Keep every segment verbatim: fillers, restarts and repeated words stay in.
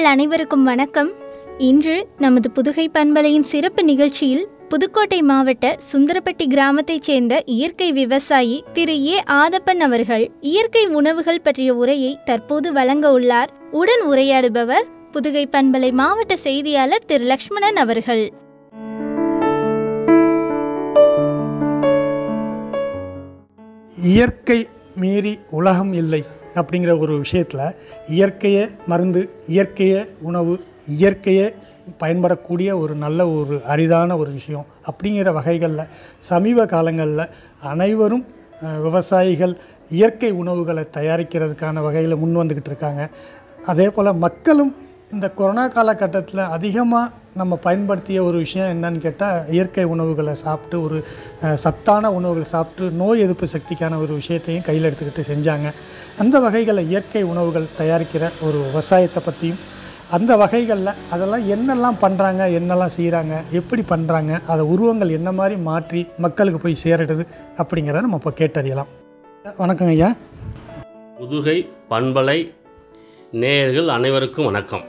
நேயர்கள் அனைவருக்கும் வணக்கம். இன்று நமது புதுகை பண்பலையின் சிறப்பு நிகழ்ச்சியில் புதுக்கோட்டை மாவட்ட சுந்தரப்பட்டி கிராமத்தைச் சேர்ந்த இயற்கை விவசாயி திரு ஏ ஆதப்பன் அவர்கள் இயற்கை உணவுகள் பற்றிய உரையை தற்போது வழங்க உள்ளார். உடன் உரையாடுபவர் புதுகை பண்பலை மாவட்ட செய்தியாளர் திரு லக்ஷ்மணன் அவர்கள். இயற்கை மீறி உலகம் இல்லை அப்படிங்கிற ஒரு விஷயத்தில் இயற்கையே மருந்து, இயற்கையே உணவு, இயற்கையே பயன்படக்கூடிய ஒரு நல்ல ஒரு அரிதான ஒரு விஷயம் அப்படிங்கிற வகைகளில் சமீப காலங்களில் அனைவரும் விவசாயிகள் இயற்கை உணவுகளை தயாரிக்கிறதுக்கான வகையில் முன் வந்துக்கிட்டு இருக்காங்க. அதே போல் மக்களும் இந்த கொரோனா காலகட்டத்தில் அதிகமாக நம்ம பயன்படுத்திய ஒரு விஷயம் என்னன்னு கேட்டால், இயற்கை உணவுகளை சாப்பிட்டு ஒரு சத்தான உணவுகளை சாப்பிட்டு நோய் எதிர்ப்பு சக்திக்கான ஒரு விஷயத்தையும் கையில் எடுத்துக்கிட்டு செஞ்சாங்க. அந்த வகைகளில் இயற்கை உணவுகள் தயாரிக்கிற ஒரு விவசாயத்தை பற்றியும், அந்த வகைகளில் அதெல்லாம் என்னெல்லாம் பண்ணுறாங்க, என்னெல்லாம் செய்கிறாங்க, எப்படி பண்ணுறாங்க, அதை உருவங்கள் என்ன மாதிரி மாற்றி மக்களுக்கு போய் சேருது அப்படிங்கிறத நம்ம இப்போ கேட்டறியலாம். வணக்கங்க ஐயா. புதுகை பண்பலை நேயர்கள் அனைவருக்கும் வணக்கம்.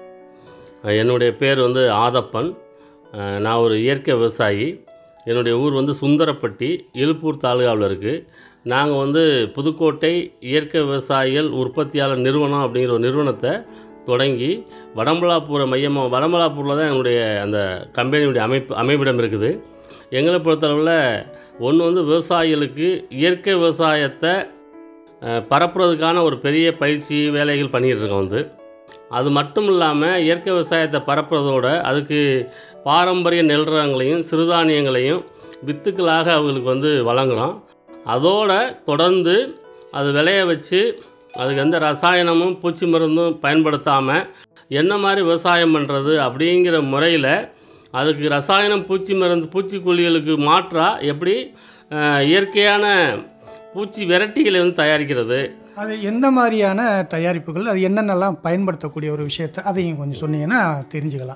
என்னுடைய பேர் வந்து ஆதப்பன். நான் ஒரு இயற்கை விவசாயி. என்னுடைய ஊர் வந்து சுந்தரப்பட்டி, எழுப்பூர் தாலுகாவில் இருக்குது. நாங்கள் வந்து புதுக்கோட்டை இயற்கை விவசாயிகள் உற்பத்தியாளர் நிறுவனம் அப்படிங்கிற ஒரு நிறுவனத்தை தொடங்கி வடமலாப்பூரை மையமாக வடமலாப்பூரில் தான் எங்களுடைய அந்த கம்பெனியுடைய அமைப்பு அமைப்பிடம் இருக்குது. எங்களை பொறுத்தளவில் ஒன்று வந்து விவசாயிகளுக்கு இயற்கை விவசாயத்தை பரப்புறதுக்கான ஒரு பெரிய பயிற்சி வேலைகள் பண்ணிகிட்ருக்கோம். வந்து அது மட்டும் இல்லாமல் இயற்கை விவசாயத்தை பரப்புறதோடு அதுக்கு பாரம்பரிய நெல் ரகங்களையும் சிறுதானியங்களையும் வித்துக்களாக அவங்களுக்கு வந்து வழங்குகிறோம். அதோடு தொடர்ந்து அது விளைய வச்சு அதுக்கு எந்த ரசாயனமும் பூச்சி மருந்தும் பயன்படுத்தாமல் என்ன மாதிரி விவசாயம் பண்ணுறது அப்படிங்கிற முறையில் அதுக்கு ரசாயனம் பூச்சி மருந்து பூச்சிக்கொல்லிகளுக்கு மாற்றாக எப்படி இயற்கையான பூச்சி வெரைட்டிகளை வந்து தயாரிக்கிறது, அது எந்த மாதிரியான தயாரிப்புகள், அது என்னென்னலாம் பயன்படுத்தக்கூடிய ஒரு விஷயத்தை அதையும் கொஞ்சம் சொன்னீங்கன்னா தெரிஞ்சுக்கலாம்.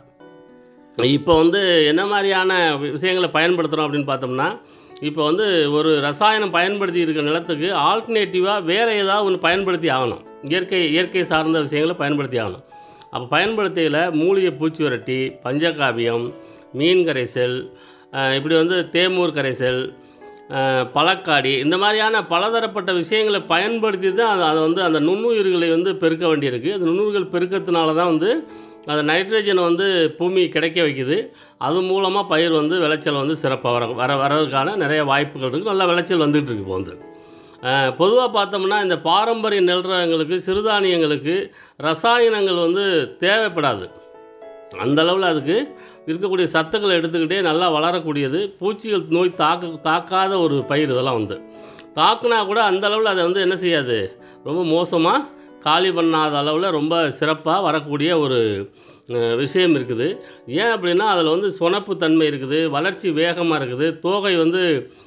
இப்போ வந்து என்ன மாதிரியான விஷயங்களை பயன்படுத்துகிறோம் அப்படின்னு பார்த்தோம்னா, இப்போ வந்து ஒரு ரசாயனம் பயன்படுத்தி இருக்கிற நிலத்துக்கு ஆல்டர்னேட்டிவாக வேறு ஏதாவது ஒன்று பயன்படுத்தி ஆகணும். இயற்கை இயற்கை சார்ந்த விஷயங்களை பயன்படுத்தி ஆகணும். அப்போ பயன்படுத்தியில் மூலிகை பூச்சி விரட்டி, பஞ்சகாவியம், மீன் கரைசல், இப்படி வந்து தேமூர் கரைசல், பழக்காடி, இந்த மாதிரியான பலதரப்பட்ட விஷயங்களை பயன்படுத்தி தான் அதை அதை வந்து அந்த நுண்ணுயிர்களை வந்து பெருக்க வேண்டியிருக்கு. அந்த நுண்ணுயிர்கள் பெருக்கத்தினால தான் வந்து அந்த நைட்ரஜனை வந்து பூமி கிடைக்க வைக்குது. அது மூலமாக பயிர் வந்து விளைச்சல் வந்து சிறப்பாக வர வர வரதுக்கான நிறைய வாய்ப்புகள் இருக்குது. நல்ல விளைச்சல் வந்துகிட்டு இருக்கு. இப்போ வந்து பொதுவாக பார்த்தோம்னா இந்த பாரம்பரிய நெல் ரகங்களுக்கு சிறுதானியங்களுக்கு ரசாயனங்கள் வந்து தேவைப்படாது. அந்தளவில் அதுக்கு இருக்கக்கூடிய சத்துக்களை எடுத்துக்கிட்டே நல்லா வளரக்கூடியது. பூச்சிகள் நோய் தாக்க தாக்காத ஒரு பயிர். இதெல்லாம் வந்து தாக்குனா கூட அந்தளவில் அதை வந்து என்ன செய்யாது, ரொம்ப மோசமாக காலி பண்ணாத அளவில் ரொம்ப சிறப்பாக வரக்கூடிய ஒரு விஷயம் இருக்குது. ஏன் அப்படின்னா அதில் வந்து சொனப்பு தன்மை இருக்குது, வளர்ச்சி வேகமாக இருக்குது, தோகை வந்து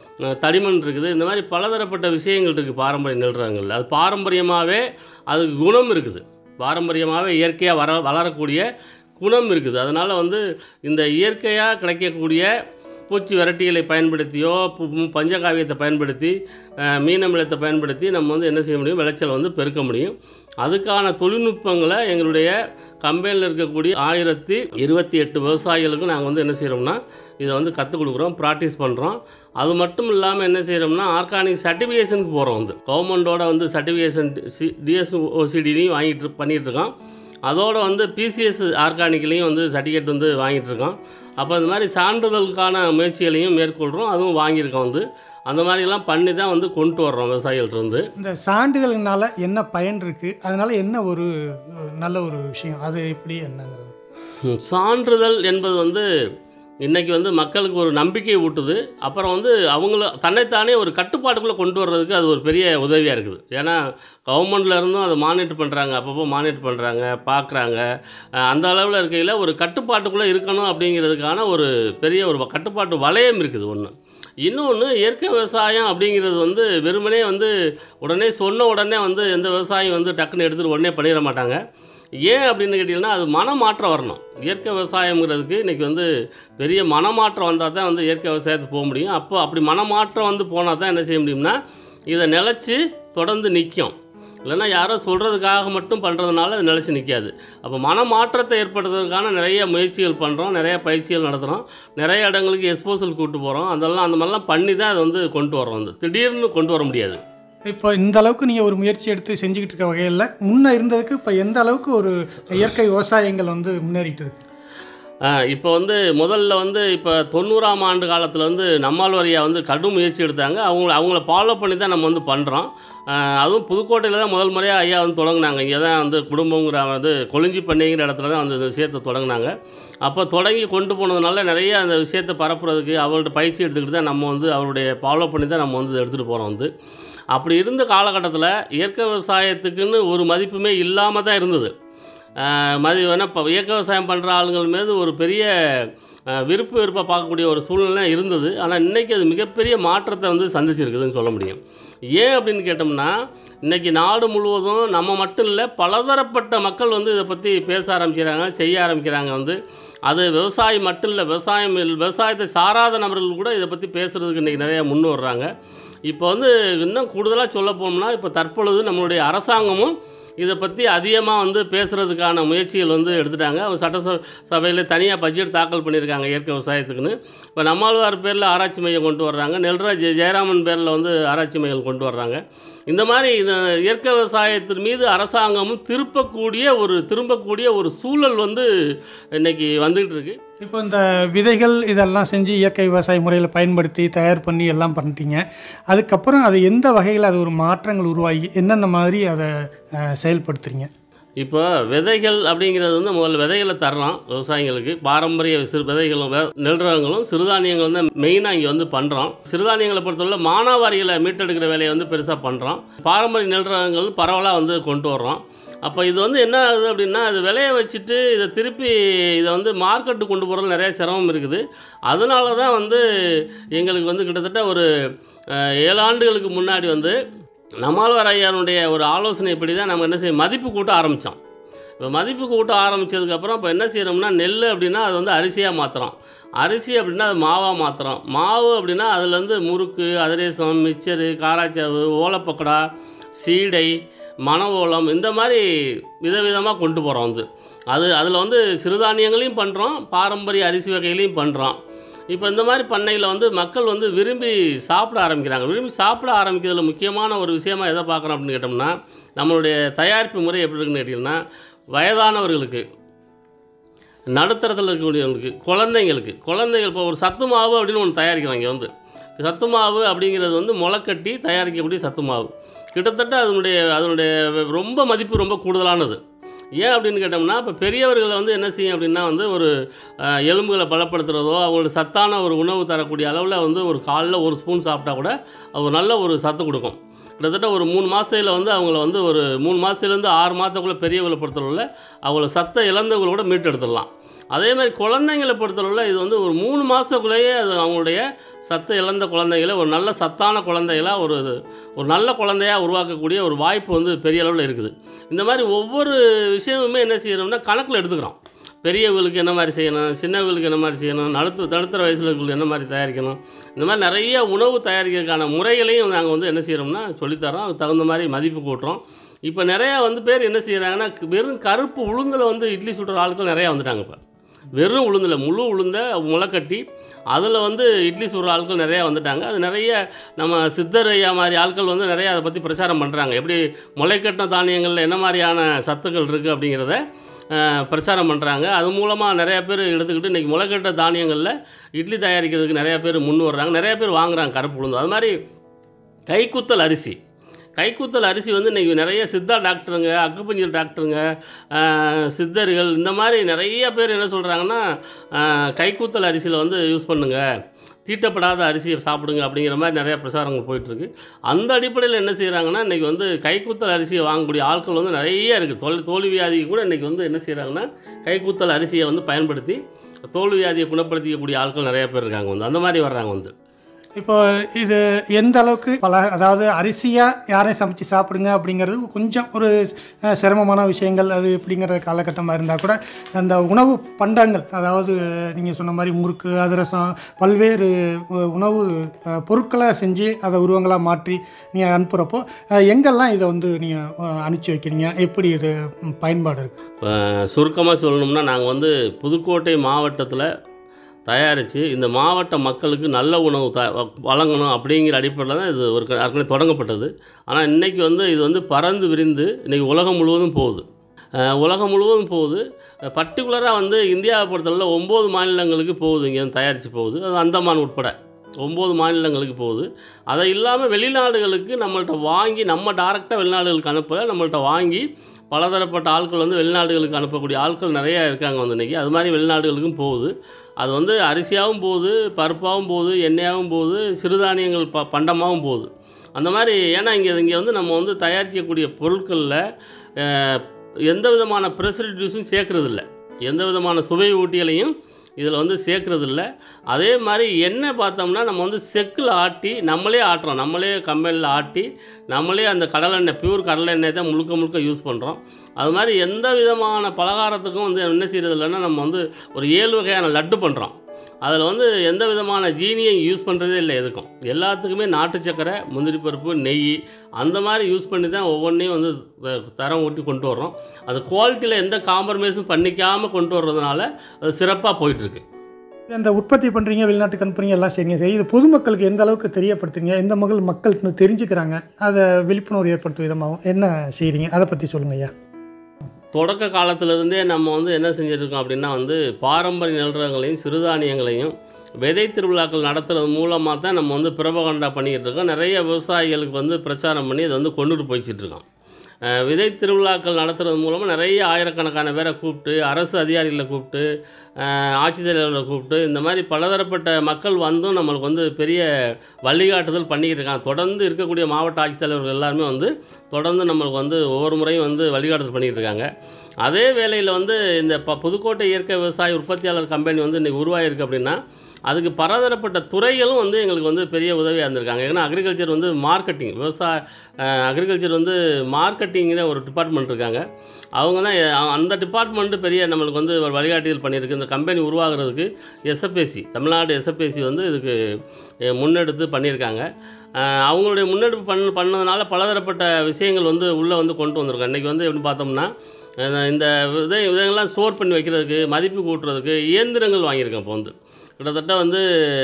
தடிமன் இருக்குது. இந்த மாதிரி பலதரப்பட்ட விஷயங்கள் இருக்குது பாரம்பரிய நெல் ரகங்கள். அது பாரம்பரியமாகவே அதுக்கு குணம் இருக்குது. பாரம்பரியமாகவே இயற்கையாக வர வளரக்கூடிய குணம் இருக்குது. அதனால் வந்து இந்த இயற்கையாக கிடைக்கக்கூடிய பூச்சி வெரைட்டிகளை பயன்படுத்தியோ பஞ்சகாவியத்தை பயன்படுத்தி மீனமிலத்தை பயன்படுத்தி நம்ம வந்து என்ன செய்ய முடியும், விளைச்சல் வந்து பெருக்க முடியும். அதுக்கான தொழில்நுட்பங்களை எங்களுடைய கம்பெனியில் இருக்கக்கூடிய ஆயிரத்தி இருபத்தி எட்டு விவசாயிகளுக்கும் நாங்கள் வந்து என்ன செய்கிறோம்னா இதை வந்து கற்றுக் கொடுக்குறோம், ப்ராக்டிஸ் பண்ணுறோம். அது மட்டும் இல்லாமல் என்ன செய்கிறோம்னா ஆர்கானிக் சர்டிஃபிகேஷனுக்கு போகிறோம். வந்து கவர்மெண்ட்டோட வந்து சர்டிஃபிகேஷன் சி டிஎஸ்ஓசிடிலையும் வாங்கிட்டு பண்ணிகிட்ருக்கோம். அதோடு வந்து பிசிஎஸ் ஆர்கானிக்லேயும் வந்து சர்டிஃபிகேட் வந்து வாங்கிட்டுருக்கோம். அப்போ இந்த மாதிரி சான்றிதழுக்கான முயற்சிகளையும் மேற்கொள்கிறோம், அதுவும் வாங்கியிருக்கோம். வந்து அந்த மாதிரிலாம் பண்ணி தான் வந்து கொண்டு வர்றோம் விவசாயிகள்கிட்டருந்து. இந்த சான்றிதழ்னால என்ன பயன் இருக்குது, அதனால் என்ன ஒரு நல்ல ஒரு விஷயம், அது எப்படி என்னங்கிறது? சான்றிதழ் என்பது வந்து இன்றைக்கி வந்து மக்களுக்கு ஒரு நம்பிக்கை ஊட்டுது. அப்புறம் வந்து அவங்கள தன்னைத்தானே ஒரு கட்டுப்பாட்டுக்குள்ளே கொண்டு வர்றதுக்கு அது ஒரு பெரிய உதவியாக இருக்குது. ஏன்னா கவர்மெண்ட்டில் இருந்தும் அதை மானிட்டர் பண்ணுறாங்க, அப்பப்போ மானிட்டர் பண்ணுறாங்க, பார்க்குறாங்க. அந்த அளவில் இருக்கையில் ஒரு கட்டுப்பாட்டுக்குள்ளே இருக்கணும் அப்படிங்கிறதுக்கான ஒரு பெரிய ஒரு கட்டுப்பாட்டு வளையம் இருக்குது ஒன்று. இன்னொன்று இயற்கை விவசாயம் அப்படிங்கிறது வந்து வெறுமனே வந்து உடனே சொன்ன உடனே வந்து எந்த விவசாயம் வந்து டக்குன்னு எடுத்துகிட்டு உடனே பண்ணிட மாட்டாங்க. ஏன் அப்படின்னு கேட்டிங்கன்னா அது மனமாற்றம் வரணும். இயற்கை விவசாயங்கிறதுக்கு இன்றைக்கி வந்து பெரிய மனமாற்றம் வந்தால் தான் வந்து இயற்கை விவசாயத்துக்கு போக முடியும். அப்போ அப்படி மனமாற்றம் வந்து போனால் தான் என்ன செய்ய முடியும்னா இதை நிலச்சி தொடர்ந்து நிற்கும். இல்லைன்னா யாரோ சொல்கிறதுக்காக மட்டும் பண்ணுறதுனால அது நிலச்சி நிற்காது. அப்போ மன மாற்றத்தை ஏற்படுத்துறதுக்கான நிறைய முயற்சிகள் பண்ணுறோம், நிறைய பயிற்சிகள் நடத்துகிறோம், நிறைய இடங்களுக்கு எக்ஸ்போசல் கூப்பிட்டு போகிறோம். அதெல்லாம் அந்த மாதிரிலாம் பண்ணி தான் அதை வந்து கொண்டு வரோம். வந்து திடீர்னு கொண்டு வர முடியாது. இப்போ இந்த அளவுக்கு நீங்கள் ஒரு முயற்சி எடுத்து செஞ்சுக்கிட்டு இருக்க வகையில் முன்னே இருந்ததுக்கு இப்போ எந்த அளவுக்கு ஒரு இயற்கை விவசாயங்கள் வந்து முன்னேறிட்டு இருக்கு? இப்போ வந்து முதல்ல வந்து இப்போ தொண்ணூறாம் ஆண்டு காலத்தில் வந்து நம்மாழ்வார் ஐயா வந்து கடும் முயற்சி எடுத்தாங்க. அவங்க அவங்கள ஃபாலோ பண்ணி தான் நம்ம வந்து பண்ணுறோம். அதுவும் புதுக்கோட்டையில் தான் முதல் முறையாக ஐயா வந்து தொடங்கினாங்க. இங்கே தான் வந்து குடும்பங்கிற வந்து கொளிஞ்சி பண்ணைங்கிற இடத்துல தான் வந்து இந்த விஷயத்தை தொடங்கினாங்க. அப்போ தொடங்கி கொண்டு போனதுனால நிறைய அந்த விஷயத்தை பரப்புறதுக்கு அவர்கிட்ட பயிற்சி எடுத்துக்கிட்டு தான் நம்ம வந்து அவருடைய ஃபாலோ பண்ணி தான் நம்ம வந்து எடுத்துகிட்டு போகிறோம். வந்து அப்படி இருந்த காலகட்டத்தில் இயற்கை விவசாயத்துக்குன்னு ஒரு மதிப்புமே இல்லாமல் தான் இருந்தது. மதி வேணால் இப்போ இயற்கை விவசாயம் பண்ணுற ஆளுங்கள் மீது ஒரு பெரிய விருப்பு வெறுப்பாக பார்க்கக்கூடிய ஒரு சூழ்நிலை இருந்தது. ஆனால் இன்றைக்கி அது மிகப்பெரிய மாற்றத்தை வந்து சந்திச்சிருக்குதுன்னு சொல்ல முடியும். ஏன் அப்படின்னு கேட்டோம்னா, இன்றைக்கி நாடு முழுவதும் நம்ம மட்டும் இல்லை, பலதரப்பட்ட மக்கள் வந்து இதை பற்றி பேச ஆரம்பிக்கிறாங்க, செய்ய ஆரம்பிக்கிறாங்க. வந்து அது விவசாயம் மட்டும் இல்லை, விவசாயம் விவசாயத்தை சாராத நபர்கள் கூட இதை பற்றி பேசுகிறதுக்கு இன்றைக்கி நிறையா முன் வர்றாங்க. இப்போ வந்து இன்னும் கூடுதலாக சொல்ல போனோம்னா, இப்போ தற்பொழுது நம்மளுடைய அரசாங்கமும் இதை பற்றி அதிகமாக வந்து பேசுகிறதுக்கான முயற்சிகள் வந்து எடுத்துட்டாங்க. அவங்க சட்ட சபையில் தனியாக பட்ஜெட் தாக்கல் பண்ணியிருக்காங்க இயற்கை விவசாயத்துக்குன்னு. இப்போ நம்மாழ்வார் பேரில் ஆராய்ச்சி மையம் கொண்டு வர்றாங்க, நெல்ராஜ் ஜெயராமன் பேரில் வந்து ஆராய்ச்சி மையம் கொண்டு வர்றாங்க. இந்த மாதிரி இந்த இயற்கை விவசாயத்தின் மீது அரசாங்கமும் திருப்பக்கூடிய ஒரு திரும்பக்கூடிய ஒரு சூழல் வந்து இன்னைக்கு வந்துகிட்டு இருக்கு. இப்போ இந்த விதைகள் இதெல்லாம் செஞ்சு இயற்கை விவசாய முறையில் பயன்படுத்தி தயார் பண்ணி எல்லாம் பண்ணிட்டீங்க. அதுக்கப்புறம் அது எந்த வகையில் அது ஒரு மாற்றங்கள் உருவாகி என்னென்ன மாதிரி அதை செயல்படுத்துறீங்க? இப்போ விதைகள் அப்படிங்கிறது வந்து முதல்ல விதைகளை தரலாம் விவசாயிகளுக்கு. பாரம்பரிய சிறு விதைகளும் நெல் ரகங்களும் சிறுதானியங்களும் தான் மெயினாக இங்கே வந்து பண்ணுறோம். சிறுதானியங்களை பொறுத்தவரை மானாவாரிகளை மீட்டெடுக்கிற வேலையை வந்து பெருசாக பண்ணுறோம். பாரம்பரிய நெல் ரகங்கள் பரவலாக வந்து கொண்டு வர்றோம். அப்போ இது வந்து என்ன ஆகுது அப்படின்னா, அது விளைய வச்சுட்டு இதை திருப்பி இதை வந்து மார்க்கெட்டு கொண்டு போகிறது நிறைய சிரமம் இருக்குது. அதனால தான் வந்து எங்களுக்கு வந்து கிட்டத்தட்ட ஒரு ஏழு ஆண்டுகளுக்கு முன்னாடி வந்து நம்மாழ்வார் ஐயானுடைய ஒரு ஆலோசனைப்படி தான் நம்ம என்ன செய்ய மதிப்பு கூட்ட ஆரம்பித்தோம். இப்போ மதிப்பு கூட்ட ஆரம்பித்ததுக்கப்புறம் இப்போ என்ன செய்கிறோம்னா, நெல் அப்படின்னா அது வந்து அரிசியாக மாற்றுறோம், அரிசி அப்படின்னா அது மாவாக மாற்றுறோம், மாவு அப்படின்னா அதுலேருந்து முறுக்கு, அதிரசம், மிச்சரு, காராச்சாவு, ஓலப்பக்கடா, சீடை, மண ஓலம், இந்த மாதிரி விதவிதமாக கொண்டு போகிறோம். வந்து அது அதில் வந்து சிறுதானியங்களையும் பண்ணுறோம், பாரம்பரிய அரிசி வகைகளையும் பண்ணுறோம். இப்போ இந்த மாதிரி பண்ணையில் வந்து மக்கள் வந்து விரும்பி சாப்பிட ஆரம்பிக்கிறாங்க. விரும்பி சாப்பிட ஆரம்பிக்கிறதுல முக்கியமான ஒரு விஷயமா எதை பார்க்குறோம் அப்படின்னு கேட்டோம்னா, நம்மளுடைய தயாரிப்பு முறை எப்படி இருக்குன்னு கேட்டிங்கன்னா, வயதானவர்களுக்கு, நடுத்தரத்தில் இருக்கக்கூடியவங்களுக்கு, குழந்தைங்களுக்கு குழந்தைகள் இப்போ ஒரு சத்து மாவு அப்படின்னு ஒன்று தயாரிக்கிறாங்க. இங்கே வந்து சத்து மாவு அப்படிங்கிறது வந்து முளைக்கட்டி தயாரிக்கக்கூடிய சத்து மாவு. கிட்டத்தட்ட அதனுடைய அதனுடைய ரொம்ப மதிப்பு ரொம்ப கூடுதலானது. ஏன் அப்படின்னு கேட்டோம்னா, இப்போ பெரியவர்களை வந்து என்ன செய்யும் அப்படின்னா வந்து ஒரு எலும்புகளை பலப்படுத்துகிறதோ, அவங்களுக்கு சத்தான ஒரு உணவு தரக்கூடிய அளவில் வந்து ஒரு காலைல ஒரு ஸ்பூன் சாப்பிட்டா கூட அது நல்ல ஒரு சத்து கொடுக்கும். கிட்டத்தட்ட ஒரு மூணு மாதத்தில் வந்து அவங்கள வந்து ஒரு மூணு மாதத்துலேருந்து ஆறு மாதத்துக்குள்ளே பெரியவங்களை பொறுத்தளவில் அவங்கள சத்தை இழந்தவங்களை கூட மீட்டெடுத்துடலாம். அதே மாதிரி குழந்தைங்களை பொறுத்தளவில் இது வந்து ஒரு மூணு மாதத்துக்குள்ளேயே அது அவங்களுடைய சத்தை இழந்த குழந்தைகளை ஒரு நல்ல சத்தான குழந்தைகளாக ஒரு ஒரு நல்ல குழந்தையாக உருவாக்கக்கூடிய ஒரு வாய்ப்பு வந்து பெரிய அளவில் இருக்குது. இந்த மாதிரி ஒவ்வொரு விஷயமுமே என்ன செய்யணும்னா கணக்கில் எடுத்துக்கிறோம். பெரியவங்களுக்கு என்ன மாதிரி செய்யணும், சின்னவங்களுக்கு என்ன மாதிரி செய்யணும், நடுத்து நடுத்தர வயசில் இருக்கிறவங்களுக்கு என்ன மாதிரி தயாரிக்கணும், இந்த மாதிரி நிறைய உணவு தயாரிக்கிறதுக்கான முறைகளையும் நாங்கள் வந்து என்ன செய்கிறோம்னா சொல்லித்தரோம். அதுக்கு தகுந்த மாதிரி மதிப்பு கூட்டுறோம். இப்போ நிறையா வந்து பேர் என்ன செய்கிறாங்கன்னா, வெறும் கருப்பு உளுந்தில் வந்து இட்லி சுடுற ஆட்கள் நிறையா வந்துட்டாங்க. இப்போ வெறும் உளுந்தில் முழு உளுந்தை முளைக்கட்டி அதில் வந்து இட்லி சுடுற ஆட்கள் நிறையா வந்துட்டாங்க. அது நிறைய நம்ம சித்தர் ஐயா மாதிரி ஆட்கள் வந்து நிறையா அதை பற்றி பிரச்சாரம் பண்ணுறாங்க. எப்படி முளைக்கட்டின தானியங்களில் என்ன மாதிரியான சத்துக்கள் இருக்குது அப்படிங்கிறத பிரச்சாரம் பண்ணுறாங்க. அது மூலமாக நிறையா பேர் எடுத்துக்கிட்டு இன்றைக்கி முளைக்கட்ட தானியங்களில் இட்லி தயாரிக்கிறதுக்கு நிறையா பேர் முன் வர்றாங்க, நிறையா பேர் வாங்குகிறாங்க கருப்பு உளுந்து. அது மாதிரி கைக்குத்தல் அரிசி கைக்குத்தல் அரிசி வந்து இன்றைக்கி நிறைய சித்தா டாக்டருங்க, அக்குப்பஞ்சர் டாக்டருங்க, சித்தர்கள், இந்த மாதிரி நிறைய பேர் என்ன சொல்கிறாங்கன்னா, கைக்குத்தல் அரிசியில் வந்து யூஸ் பண்ணுங்கள், தீட்டப்படாத அரிசியை சாப்பிடுங்க அப்படிங்கிற மாதிரி நிறையா பிரச்சாரங்கள் போயிட்டுருக்கு. அந்த அடிப்படையில் என்ன செய்கிறாங்கன்னா, இன்றைக்கி வந்து கைக்குத்தல் அரிசியை வாங்கக்கூடிய ஆட்கள் வந்து நிறைய இருக்குது. தோல் தோல்வி வியாதிக்கு கூட இன்றைக்கி வந்து என்ன செய்கிறாங்கன்னா, கைக்குத்தல் அரிசியை வந்து பயன்படுத்தி தோல்வி வியாதியை குணப்படுத்திக்கக்கூடிய ஆட்கள் நிறைய பேர் இருக்காங்க. வந்து அந்த மாதிரி வர்றாங்க. வந்து இப்போ இது எந்த அளவுக்கு பல அதாவது அரிசியாக யாரையும் சமைச்சு சாப்பிடுங்க அப்படிங்கிறது கொஞ்சம் ஒரு அஹ், சிரமமான விஷயங்கள் அது எப்படிங்கிற காலகட்டமாக இருந்தால் கூட அந்த உணவு பண்டங்கள் அதாவது நீங்கள் சொன்ன மாதிரி முறுக்கு அதிரசம் பல்வேறு உ- உணவு அஹ், பொருட்களை செஞ்சு அதை உருவங்களாக மாற்றி நீங்கள் அனுப்புகிறப்போ எங்கெல்லாம் இதை வந்து நீங்கள் அனுப்பிச்சி வைக்கிறீங்க எப்படி இது ம், பயன்பாடு இருக்குது? இப்போ சுருக்கமாக சொல்லணும்னா நாங்கள் வந்து புதுக்கோட்டை மாவட்டத்தில் தயாரித்து இந்த மாவட்ட மக்களுக்கு நல்ல உணவு த வழங்கணும் அப்படிங்கிற அடிப்படையில் தான் இது ஒரு க- ஏற்கனவே தொடங்கப்பட்டது. ஆனால் இன்றைக்கி வந்து இது வந்து பறந்து விரிந்து இன்றைக்கி உலகம் முழுவதும் போகுது. அஹ் உலகம் முழுவதும் போகுது. பர்டிகுலராக வந்து இந்தியாவை பொறுத்தளவில் ஒம்பது மாநிலங்களுக்கு போகுது, இங்கே தயாரித்து போகுது. அது அந்தமான் உட்பட ஒம்பது மாநிலங்களுக்கு போகுது. அதை இல்லாமல் வெளிநாடுகளுக்கு நம்மள்ட்ட வாங்கி நம்ம டைரெக்டாக வெளிநாடுகளுக்கு அனுப்பலை, நம்மள்ட்ட வாங்கி பலதரப்பட்ட ஆட்கள் வந்து வெளிநாடுகளுக்கு அனுப்பக்கூடிய ஆட்கள் நிறையா இருக்காங்க வந்து இன்றைக்கி. அது மாதிரி வெளிநாடுகளுக்கும் போகுது. அது வந்து அரிசியாகவும் போகுது, பருப்பாகவும் போகுது, எண்ணெயாகவும் போகுது, சிறுதானியங்கள் ப பண்டமாகவும் போகுது. அந்த மாதிரி ஏன்னா இங்கே இங்கே வந்து நம்ம வந்து தயாரிக்கக்கூடிய பொருட்களில் எந்த விதமான ப்ரெசர்வேட்டிவ்ஸும் சேர்க்குறதில்ல, எந்த விதமான சுவை ஊட்டிகளையும் இதில் வந்து சேர்க்குறதில்ல. அதே மாதிரி எண்ணெய் பார்த்தோம்னா நம்ம வந்து செக்கில் ஆட்டி நம்மளே ஆட்டுறோம், நம்மளே கம்பெனியில் ஆட்டி நம்மளே அந்த கடலெண்ணெய் பியூர் கடலை எண்ணெய் தான் முழுக்க முழுக்க யூஸ் பண்ணுறோம். அது மாதிரி எந்த விதமான பலகாரத்துக்கும் வந்து என்ன செய்கிறது இல்லைன்னா நம்ம வந்து ஒரு ஏழு வகையான லட்டு பண்ணுறோம். அதில் வந்து எந்த விதமான ஜீனியும் யூஸ் பண்ணுறதே இல்லை எதுக்கும். எல்லாத்துக்குமே நாட்டு சக்கரை, முந்திரி பருப்பு, நெய் அந்த மாதிரி யூஸ் பண்ணி தான் ஒவ்வொன்றையும் வந்து த- தரம் ஊட்டி கொண்டு வர்றோம். அது குவாலிட்டியில் எந்த காம்ப்ரமைஸும் பண்ணிக்காமல் கொண்டு வர்றதுனால அது சிறப்பாக போயிட்டுருக்கு. இந்த உற்பத்தி பண்ணுறீங்க வெளிநாட்டுக்கு அனுப்புறீங்க எல்லாம் சரிங்க சரி இது பொதுமக்களுக்கு எந்த அளவுக்கு தெரியப்படுத்துறீங்க எந்த மக்கள் மக்கள் இன்னும் தெரிஞ்சுக்கிறாங்க அதை விழிப்புணர்வு ஏற்படுத்தும் விதமாகவும் என்ன செய்கிறீங்க அதை பற்றி சொல்லுங்க ஐயா. தொடக்க காலத்திலிருந்தே நம்ம வந்து என்ன செஞ்சுருக்கோம் அப்படின்னா வந்து பாரம்பரிய நெல்ரகங்களையும் சிறுதானியங்களையும் விதை திருவிழாக்கள் நடத்துறது மூலமாக தான் நம்ம வந்து பிரபகண்டா பண்ணிக்கிட்டு இருக்கோம். நிறைய விவசாயிகளுக்கு வந்து பிரச்சாரம் பண்ணி இதை வந்து கொண்டுட்டு போய்ச்சிட்டு இருக்கோம். அஹ் விதை திருவிழாக்கள் நடத்துறது மூலமாக நிறைய ஆயிரக்கணக்கான பேரை கூப்பிட்டு, அரசு அதிகாரிகளை கூப்பிட்டு, அஹ் ஆட்சித்தலைவர்களை கூப்பிட்டு, இந்த மாதிரி பலதரப்பட்ட மக்கள் வந்தும் நம்மளுக்கு வந்து பெரிய வழிகாட்டுதல் பண்ணிக்கிட்டு இருக்காங்க. தொடர்ந்து இருக்கக்கூடிய மாவட்ட ஆட்சித்தலைவர்கள் எல்லாருமே வந்து தொடர்ந்து நம்மளுக்கு வந்து ஒவ்வொரு முறையும் வந்து வழிகாட்டுதல் பண்ணிக்கிட்டு இருக்காங்க. அதே வேளையில் வந்து இந்த ப புதுக்கோட்டை இயற்கை விவசாய உற்பத்தியாளர் கம்பெனி வந்து இன்றைக்கி உருவாகிருக்கு அப்படின்னா அதுக்கு பலதரப்பட்ட துறைகளும் வந்து எங்களுக்கு வந்து பெரிய உதவியாக இருந்திருக்காங்க. ஏன்னா அக்ரிகல்ச்சர் வந்து மார்க்கெட்டிங் விவசாய அக்ரிகல்ச்சர் வந்து மார்க்கெட்டிங்கிற ஒரு டிபார்ட்மெண்ட் இருக்காங்க. அவங்க தான் எ- அந்த டிபார்ட்மெண்ட்டு பெரிய நம்மளுக்கு வந்து ஒரு வழிகாட்டுதல் பண்ணியிருக்கு. இந்த கம்பெனி உருவாகிறதுக்கு எஸ்எஃப்ஏசி தமிழ்நாடு எஸ்எஃப்ஏசி வந்து இதுக்கு அஹ், முன்னெடுத்து பண்ணியிருக்காங்க. அஹ், அவங்களுடைய முன்னெடுப்பு பண்ண பண்ணதுனால பலதரப்பட்ட விஷயங்கள் வந்து உள்ளே வந்து கொண்டு வந்திருக்கோம். இன்றைக்கி வந்து எப்படி பார்த்தோம்னா அஹ், இந்த விதை விதைகள்லாம் ஸ்டோர் பண்ணி வைக்கிறதுக்கு மதிப்பு கூட்டுறதுக்கு இயந்திரங்கள் வாங்கியிருக்கேன். இப்போ வந்து கிட்டத்தட்ட வந்து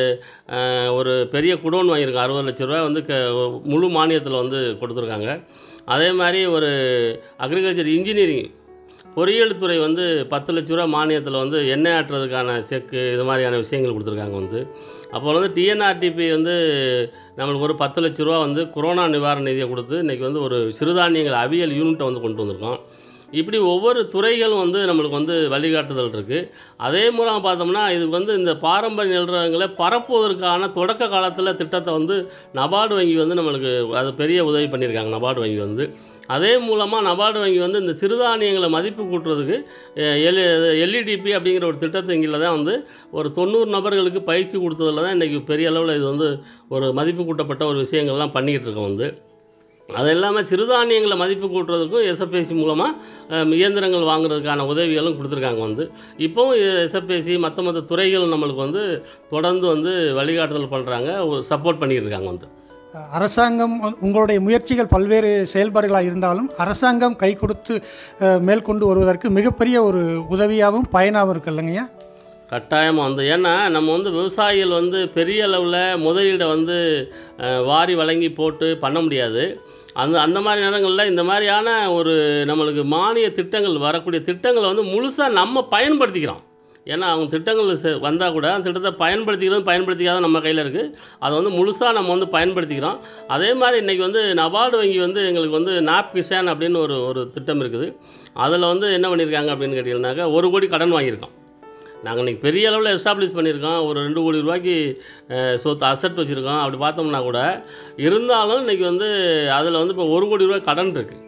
அஹ், ஒரு பெரிய குடோன் வாங்கியிருக்கேன். அறுபது லட்ச ரூபா வந்து க முழு மானியத்தில் வந்து கொடுத்துருக்காங்க. அதே மாதிரி ஒரு அக்ரிகல்ச்சர் இன்ஜினியரிங் பொறியியல் துறை வந்து பத்து லட்ச ரூபா மானியத்தில் வந்து எண்ணெய் ஆட்டுறதுக்கான செக்கு இது மாதிரியான விஷயங்கள் கொடுத்துருக்காங்க வந்து. அப்போ வந்து டிஎன்ஆர்டிபி வந்து நம்மளுக்கு ஒரு பத்து லட்ச ரூபா வந்து கொரோனா நிவாரண நிதியை கொடுத்து இன்றைக்கி வந்து ஒரு சிறுதானியங்கள் அவியல் யூனிட்டை வந்து கொண்டு வந்திருக்கோம். இப்படி ஒவ்வொரு துறைகளும் வந்து நம்மளுக்கு வந்து வழிகாட்டுதல் இருக்குது. அதே மூலம் பார்த்தோம்னா இதுக்கு வந்து இந்த பாரம்பரிய நெல்ரகங்களை பரப்புவதற்கான தொடக்க காலத்தில் திட்டத்தை வந்து நபார்டு வங்கி வந்து நம்மளுக்கு அது பெரிய உதவி பண்ணியிருக்காங்க. நபார்டு வங்கி வந்து அதே மூலமாக நபார்டு வங்கி வந்து இந்த சிறுதானியங்களை மதிப்பு கூட்டுறதுக்கு எல் எல்இடிபி அப்படிங்கிற ஒரு திட்டத்தின் கீழே தான் வந்து ஒரு தொண்ணூறு நபர்களுக்கு பயிற்சி கொடுத்ததில் தான் இன்றைக்கி பெரிய அளவில் இது வந்து ஒரு மதிப்பு கூட்டப்பட்ட ஒரு விஷயங்கள்லாம் பண்ணிக்கிட்டு இருக்கோம் வந்து. அது இல்லாமல் சிறுதானியங்களை மதிப்பு கூட்டுறதுக்கும் எஸ்எஃப்ஏசி மூலமாக இயந்திரங்கள் வாங்குறதுக்கான உதவிகளும் கொடுத்துருக்காங்க வந்து. இப்போவும் எஸ்எஃப்ஏசி மற்ற மற்ற துறைகள் நம்மளுக்கு வந்து தொடர்ந்து வந்து வழிகாட்டுதல் பண்ணுறாங்க, சப்போர்ட் பண்ணிட்டு இருக்காங்க வந்து. அஹ், அரசாங்கம் வந்து- உங்களுடைய முயற்சிகள் பல்வேறு செயல்பாடுகளாக இருந்தாலும் அரசாங்கம் கை கொடுத்து அஹ், மேற்கொண்டு வருவதற்கு மிகப்பெரிய ஒரு உதவியாகவும் பயனாகவும் இருக்கு இல்லைங்கய்யா. கட்டாயமாக வந்து ஏன்னா நம்ம வந்து விவசாயிகள் வந்து பெரிய அளவில் முதலீடை வந்து அஹ், வாரி வழங்கி போட்டு பண்ண முடியாது. அந்த அந்த மாதிரி நேரங்களில் இந்த மாதிரியான ஒரு நம்மளுக்கு மானிய திட்டங்கள் வரக்கூடிய திட்டங்களை வந்து முழுசாக நம்ம பயன்படுத்திக்கிறோம். ஏன்னா அவங்க திட்டங்கள் வந்தால் கூட அந்த திட்டத்தை பயன்படுத்திக்கிறது பயன்படுத்திக்காத நம்ம கையில் இருக்குது. அதை வந்து முழுசாக நம்ம வந்து பயன்படுத்திக்கிறோம். அதே மாதிரி இன்றைக்கி வந்து நபார்டு வங்கி வந்து எங்களுக்கு வந்து நாப் கிஷான் அப்படின்னு ஒரு ஒரு திட்டம் இருக்குது. அதில் வந்து என்ன பண்ணியிருக்காங்க அப்படின்னு கேட்டிங்கன்னாக்கா ஒரு கோடி கடன் வாங்கியிருக்கோம். நாங்கள் இன்றைக்கி பெரிய அளவில் எஸ்டாப்ளிஷ் பண்ணியிருக்கோம். ஒரு ரெண்டு கோடி ரூபாய்க்கு அஹ், சொத்து அசட் வச்சுருக்கோம். அப்படி பார்த்தோம்னா கூட இருந்தாலும் இன்றைக்கி வந்து அதில் வந்து இப்போ ஒரு கோடி ரூபாய் கடன் இருக்குது.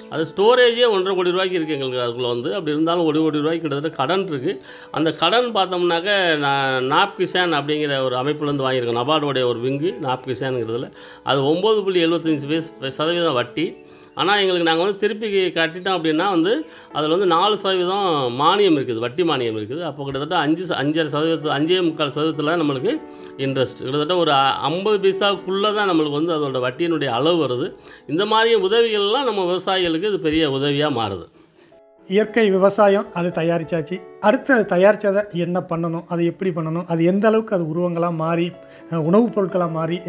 அது ஸ்டோரேஜே ஒன்றரை கோடி ரூபாய்க்கு இருக்குது எங்களுக்கு அதுக்குள்ளே வந்து. அப்படி இருந்தாலும் ஒரு கோடி ரூபாய்க்கு கிட்டத்தட்ட கடன் இருக்குது. அந்த கடன் பார்த்தோம்னாக்க நான் நாப் கிசான் அப்படிங்கிற ஒரு அமைப்புலேருந்து வாங்கியிருக்கோம். நபார்டோடைய ஒரு விங்கு நாப் கிசானுங்கிறதுல அது ஒம்பது புள்ளி எழுபத்தஞ்சி சதவீதம் வட்டி. ஆனால் எங்களுக்கு நாங்கள் வந்து திருப்பி கட்டிட்டோம் அப்படின்னா வந்து அதில் வந்து நாலு சதவீதம் மானியம் இருக்குது, வட்டி மானியம் இருக்குது. அப்போ கிட்டத்தட்ட அஞ்சு அஞ்சரை சதவீதத்து அஞ்சே முக்கால் சதவீதத்தில் நம்மளுக்கு இன்ட்ரெஸ்ட் கிட்டத்தட்ட ஒரு ஐம்பது பைசாவுக்குள்ளே தான் நம்மளுக்கு வந்து அதோட வட்டியினுடைய அளவு வருது. இந்த மாதிரி உதவிகள்லாம் நம்ம விவசாயிகளுக்கு இது பெரிய உதவியாக மாறுது. இயற்கை விவசாயம் அது தயாரித்தாச்சு. அடுத்து அது தயாரித்ததை என்ன பண்ணணும், அது எப்படி பண்ணணும், அது எந்த அளவுக்கு அது உருவங்களாக மாறி உணவுப் பொருட்களாக மாறி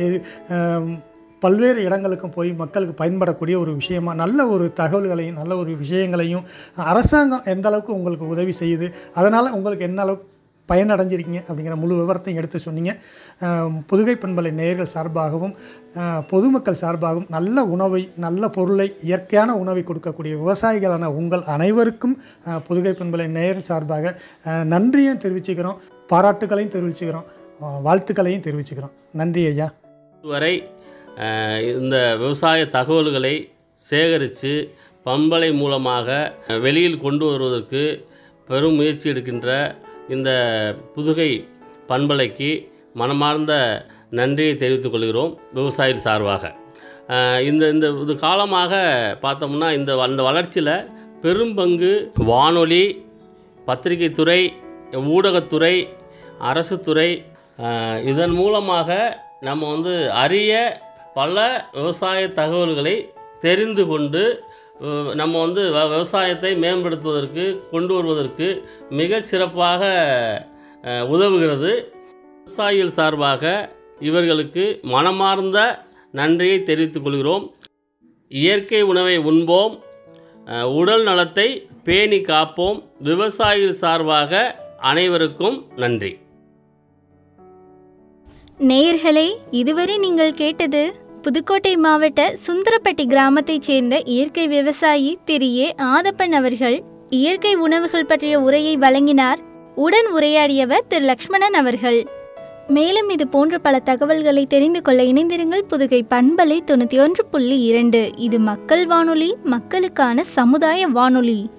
பல்வேறு இடங்களுக்கும் போய் மக்களுக்கு பயன்படக்கூடிய ஒரு விஷயமா நல்ல ஒரு தகவல்களையும் நல்ல ஒரு விஷயங்களையும் அரசாங்கம் எந்த அளவுக்கு உங்களுக்கு உதவி செய்யுது, அதனால் உங்களுக்கு என்ன அளவுக்கு பயனடைஞ்சிருக்கீங்க அப்படிங்கிற முழு விவரத்தையும் எடுத்து சொன்னீங்க. புதுகை பண்பலை நேயர்கள் சார்பாகவும் பொதுமக்கள் சார்பாகவும் நல்ல உணவை நல்ல பொருளை இயற்கையான உணவை கொடுக்கக்கூடிய விவசாயிகளான உங்கள் அனைவருக்கும் புதுகை பண்பலை நேயர்கள் சார்பாக நன்றியும் தெரிவிச்சுக்கிறோம், பாராட்டுகளையும் தெரிவிச்சுக்கிறோம், வாழ்த்துக்களையும் தெரிவிச்சுக்கிறோம். நன்றி ஐயா. இதுவரை இந்த விவசாய தகவல்களை சேகரித்து பண்பலை மூலமாக வெளியில் கொண்டு வருவதற்கு பெரும் முயற்சி எடுக்கின்ற இந்த புதுகை பண்பலைக்கு மனமார்ந்த நன்றியை தெரிவித்துக் கொள்கிறோம் விவசாயிகள் சார்பாக. இந்த இந்த இது காலமாக பார்த்தோம்னா இந்த அந்த வளர்ச்சியில் பெரும் பங்கு வானொலி, பத்திரிகை துறை, ஊடகத்துறை, அரசு துறை, இதன் மூலமாக நம்ம வந்து அரிய பல விவசாய தகவல்களை தெரிந்து கொண்டு நம்ம வந்து விவசாயத்தை மேம்படுத்துவதற்கு கொண்டு வருவதற்கு மிக சிறப்பாக உதவுகிறது. விவசாயிகள் சார்பாக இவர்களுக்கு மனமார்ந்த நன்றியை தெரிவித்துக் கொள்கிறோம். இயற்கை உணவை உண்போம், உடல் நலத்தை பேணி காப்போம். விவசாயிகள் சார்பாக அனைவருக்கும் நன்றி. நேயர்களே, இதுவரை நீங்கள் கேட்டது புதுக்கோட்டை மாவட்ட சுந்தரப்பட்டி கிராமத்தைச் சேர்ந்த இயற்கை விவசாயி திரு ஏ ஆதப்பன் அவர்கள் இயற்கை உணவுகள் பற்றிய உரையை வழங்கினார். உடன் உரையாடியவர் திரு லக்ஷ்மணன் அவர்கள். மேலும் இது போன்ற பல தகவல்களை தெரிந்து கொள்ள இணைந்திருங்கள் புதுகை பண்பலை தொண்ணூற்றி ஒன்று புள்ளி இரண்டு. இது மக்கள் வானொலி, மக்களுக்கான சமுதாய வானொலி.